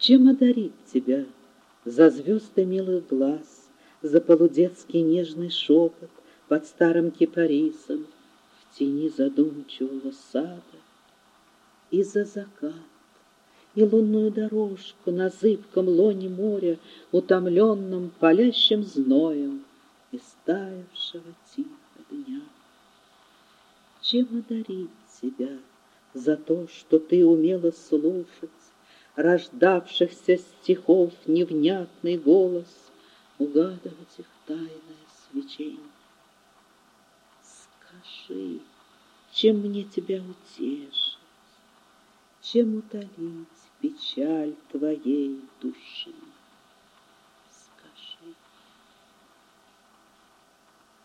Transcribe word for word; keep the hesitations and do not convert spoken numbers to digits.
Чем одарить тебя за звезды милых глаз, за полудетский нежный шепот под старым кипарисом в тени задумчивого сада, и за закат, и лунную дорожку на зыбком лоне моря, утомленном палящим зноем и стаявшего тихо дня? Чем одарить тебя за то, что ты умела слушать рождавшихся стихов невнятный голос, угадывать их тайное свечение? Скажи, чем мне тебя утешить, чем утолить печаль твоей души?